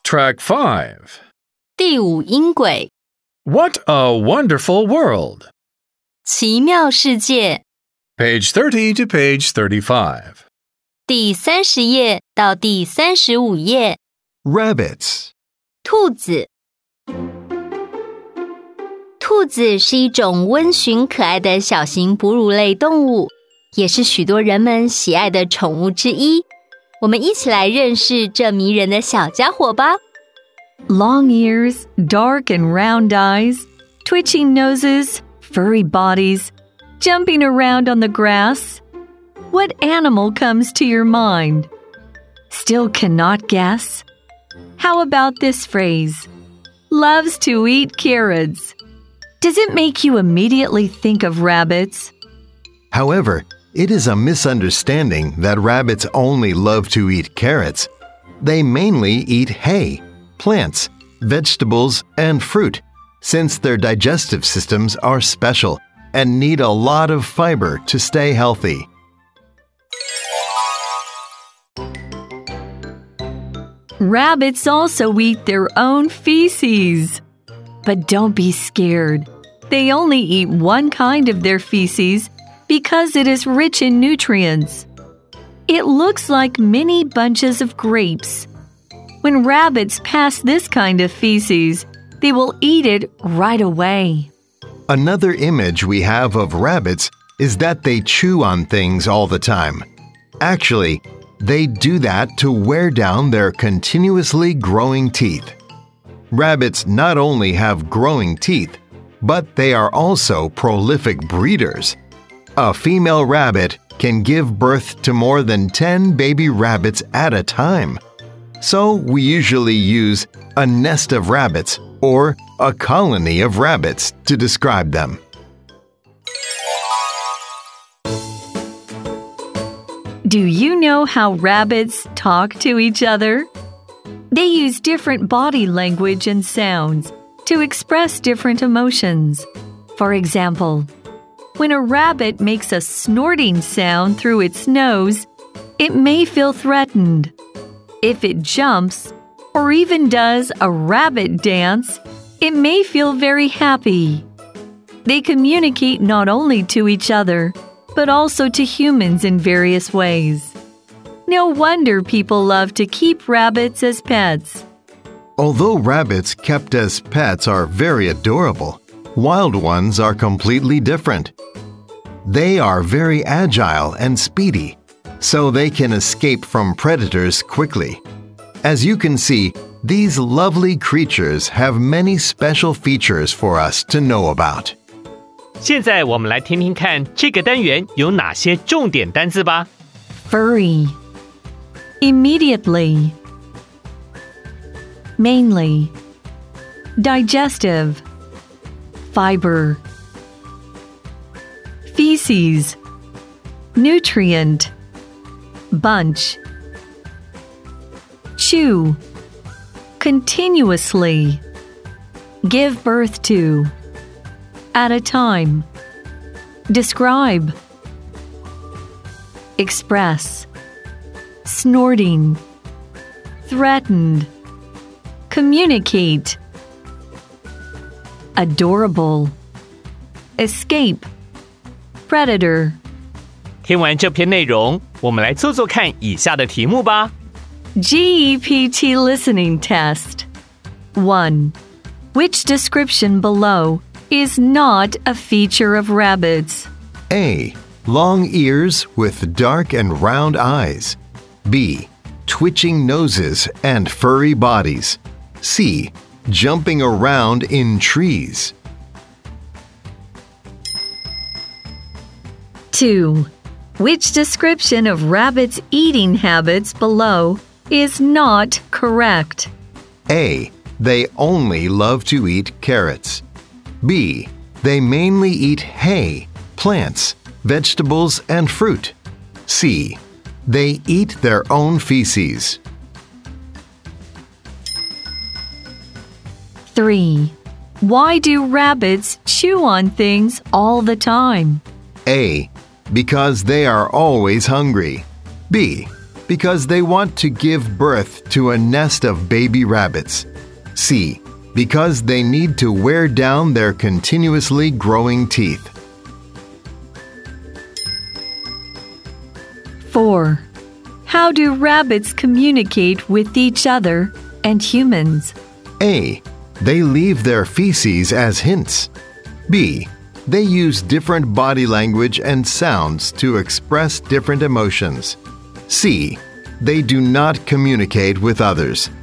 Track 5. 第五音轨 What a wonderful world. 奇妙世界 Page 30 to page 35. 第30页到第35页 Rabbits. 兔子兔子是一种温驯可爱的小型哺乳类动物，也是许多人们喜爱的宠物之一。我们一起来认识这迷人的小家伙吧。 Long ears, dark and round eyes, twitching noses, furry bodies, jumping around on the grass. What animal comes to your mind? Still cannot guess? How about this phrase? Loves to eat carrots. Does it make you immediately think of rabbits? However, it is a misunderstanding that rabbits only love to eat carrots. They mainly eat hay, plants, vegetables, and fruit, since their digestive systems are special and need a lot of fiber to stay healthy. Rabbits also eat their own feces. But don't be scared. They only eat one kind of their feces because it is rich in nutrients. It looks like mini bunches of grapes. When rabbits pass this kind of feces, they will eat it right away. Another image we have of rabbits is that they chew on things all the time. Actually, they do that to wear down their continuously growing teeth. Rabbits not only have growing teeth, but they are also prolific breeders. A female rabbit can give birth to more than 10 baby rabbits at a time. So we usually use a nest of rabbits or a colony of rabbits to describe them. Do you know how rabbits talk to each other? They use different body language and sounds to express different emotions. For example, when a rabbit makes a snorting sound through its nose, it may feel threatened. If it jumps or even does a rabbit dance, it may feel very happy. They communicate not only to each other, but also to humans in various ways. No wonder people love to keep rabbits as pets. Although rabbits kept as pets are very adorable, wild ones are completely different. They are very agile and speedy, so they can escape from predators quickly. As you can see, these lovely creatures have many special features for us to know about. 现在我们来听听看这个单元有哪些重点单字吧。 Furry. Immediately. Mainly. Digestive. Fiber. Feces. Nutrient. Bunch. Chew. Continuously. Give birth to. At a time. Describe. Express. Snorting. Threatened. Communicate. Adorable. Escape. Predator. 听完这篇内容，我们来做做看以下的题目吧。 GEPT listening test. 1. Which description below is not a feature of rabbits? A. Long ears with dark and round eyes. B. Twitching noses and furry bodies. C. Jumping around in trees. 2. Which description of rabbits' eating habits below is not correct? A. They only love to eat carrots. B. They mainly eat hay, plants, vegetables, and fruit. C. They eat their own feces. 3. Why do rabbits chew on things all the time? A. Because they are always hungry. B. Because they want to give birth to a nest of baby rabbits. C. Because they need to wear down their continuously growing teeth. 4. How do rabbits communicate with each other and humans? A. They leave their feces as hints. B. They use different body language and sounds to express different emotions. C. They do not communicate with others.